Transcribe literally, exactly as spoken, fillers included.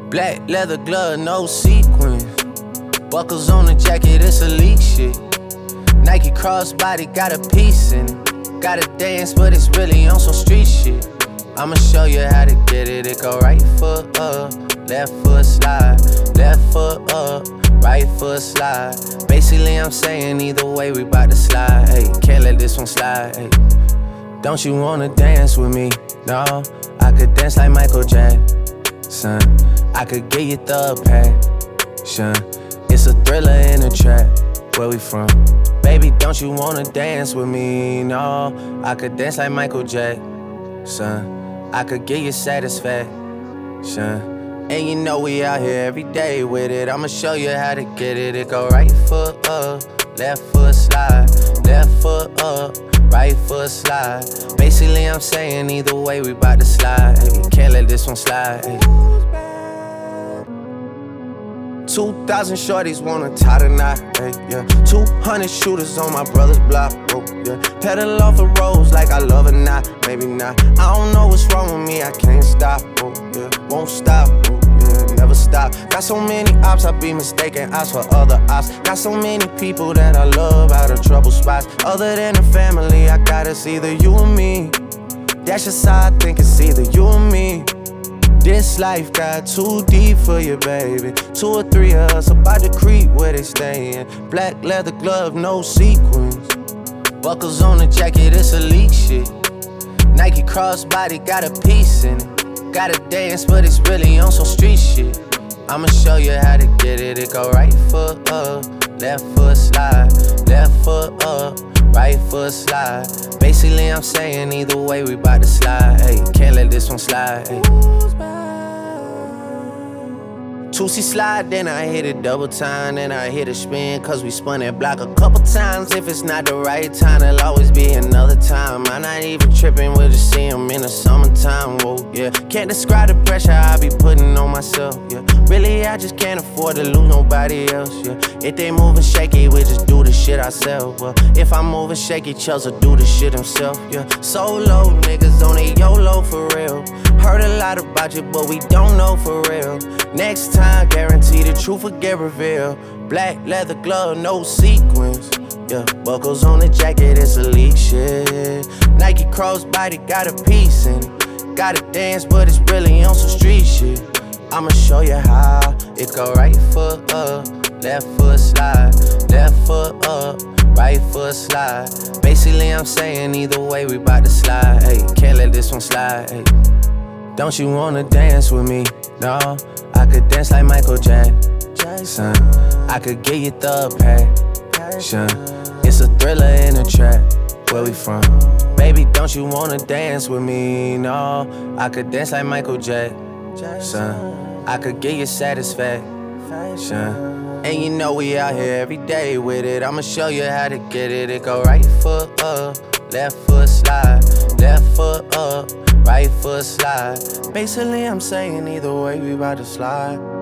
Black leather glove, no sequins. Buckles on the jacket, it's elite shit. Nike crossbody, got a piece in it. Gotta dance, but it's really on some street shit. I'ma show you how to get it. It go right foot up, left foot slide. Left foot up, right foot slide. Basically, I'm saying either way, we bout to slide. Hey, can't let this one slide. Hey. Don't you wanna dance with me? No, I could dance like Michael Jackson. I could get you the passion. It's a thriller in a trap. Where we from? Baby, don't you wanna dance with me? No, I could dance like Michael Jackson. I could get you satisfaction. And you know we out here every day with it. I'ma show you how to get it. It go right foot up, left foot slide. Left foot up, right foot slide. Basically, I'm saying either way, we bout to slide. Hey, can't let this one slide. Hey. Two thousand shorties wanna tie the knot, hey, yeah. Two hundred shooters on my brother's block, oh, yeah. Pedal off the roads like I love it, not, maybe not. I don't know what's wrong with me, I can't stop, oh, yeah. Won't stop, oh, yeah, never stop. Got so many ops, I be mistaken ops for other ops. Got so many people that I love out of trouble spots. Other than the family, I got it's either you or me. That's just how I think it's either you or me. This life got too deep for you, baby. Two or three of us about to creep where they stayin'. Black leather glove, no sequins. Buckles on the jacket, it's elite shit. Nike crossbody, got a piece in it. Gotta dance, but it's really on some street shit. I'ma show you how to get it. It go right foot up, left foot slide. Left foot up, right foot slide. Basically, I'm saying either way, we bout to slide. Hey, can't let this one slide. Hey. two C slide, then I hit it double time, then I hit a spin, cause we spun that block a couple times. If it's not the right time, there'll always be another time. I'm not even tripping, we'll just see him in the summertime, whoa, yeah. Can't describe the pressure I be putting on myself, yeah. Really, I just can't afford to lose nobody else, yeah. If they moving shaky, we just do the shit ourselves, well. If I'm moving shaky, Chelsea do the shit himself, yeah. Solo niggas on a YOLO for real. Heard a lot about you, but we don't know for real. Next time, guarantee the truth will get revealed. Black leather glove, no sequins. Yeah, buckles on the jacket, it's elite shit. Nike crossbody, got a piece in it. Gotta dance, but it's really on some street shit. I'ma show you how. It go right foot up, left foot slide. Left foot up, right foot slide. Basically, I'm saying either way, we bout to slide. Hey, can't let this one slide. Hey. Don't you wanna dance with me? No, I could dance like Michael Jackson. I could get you the passion. It's a thriller in a trap. Where we from? Baby, don't you wanna dance with me? No, I could dance like Michael Jackson. I could get you satisfaction. And you know we out here every day with it. I'ma show you how to get it. It go right foot up, left foot slide. Left foot up, right foot slide. Basically, I'm saying either way, we bout to slide.